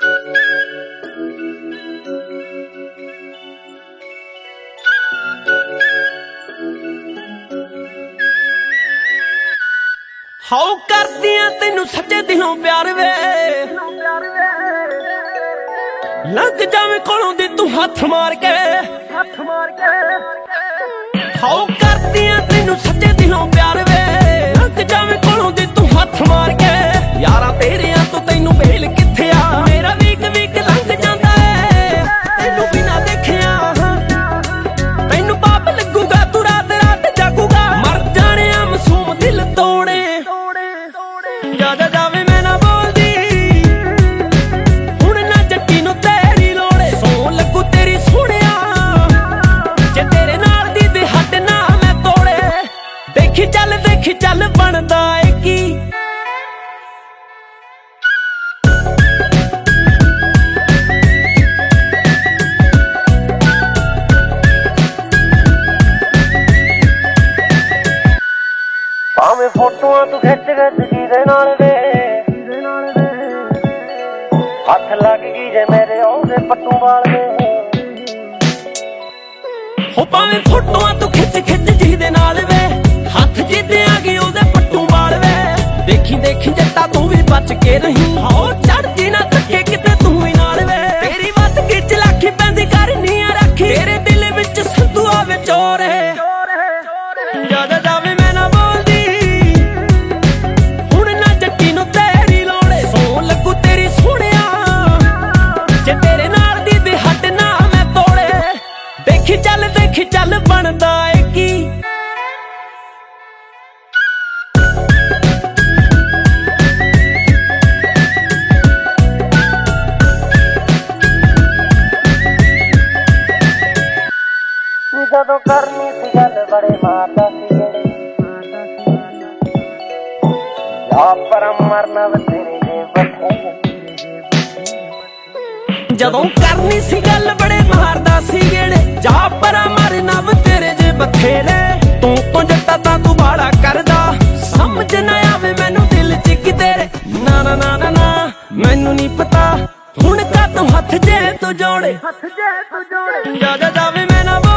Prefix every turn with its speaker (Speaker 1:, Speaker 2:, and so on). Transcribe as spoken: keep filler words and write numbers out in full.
Speaker 1: हाओ करदियां तैनू सच्चे दिलों प्यार वे लंघ जावे कोलों दी तू हथ मार के हाओ करदियां तैनू सच्चे दिलों प्यार वे लंघ जावे कोलों दी तू हथ मार के यारा तेरियां तो तैनू भेल किथे आ मेरा वीक वीक लंघ जांदा ऐ तैनू बिना देखिया तैनू पाप लगूगा तू रात रात जागूगा मर जाने आ मासूम दिल तोड़े ज्यादा जावे मैं ना बोलदी हुण ना जट्टी नू तेरी लोड़े सौ लगू तेरी सुणिया जे तेरे नाल दी दे हट ना मैं तोड़े देखी चल देखी चल बनदा ए की
Speaker 2: भावें फोटोआं तू खिच खिच जीदे नाल वे हथ लग गई जे मेरे ओदे पट्टू वाल वे
Speaker 1: हो भावें फोटोआं तू खिच खिच जीदे नाल वे हथ जिद्दे आ गई ओदे पट्टू वाल वे देखी देखी जट्टा तू भी बच के रही हाओ चढ़दी ना थके किते तू ही नाल वे तेरी बात किच लाखी पैंदी करनी आ राखी तेरे दिल विच संधू आवे चोर है ज्यादा जावे मैं ना बोलदी हुण ना जट्टी नू तेरी लोड़े सौ लगू तेरी सुणिया जे तेरे नाल दी दे हट ना मैं तोड़े देखी चल देखी चल बनदा ए की
Speaker 2: जदों करनी सी गल बड़े मारदा सी जा पर मरना वे तेरे जे बथे
Speaker 1: जदों करनी सी गल बड़े मारदा सी गेड़े जा परा मरना वे तेरे जे बथेरे तू तो जट्टा तां तू बाड़ा करदा समझ ना आवे मैनू दिल च कि तेरे ना ना ना ना ना मैनू नहीं पता हुण का तू हथ जे तू जोड़े ज्यादा जावे मैं ना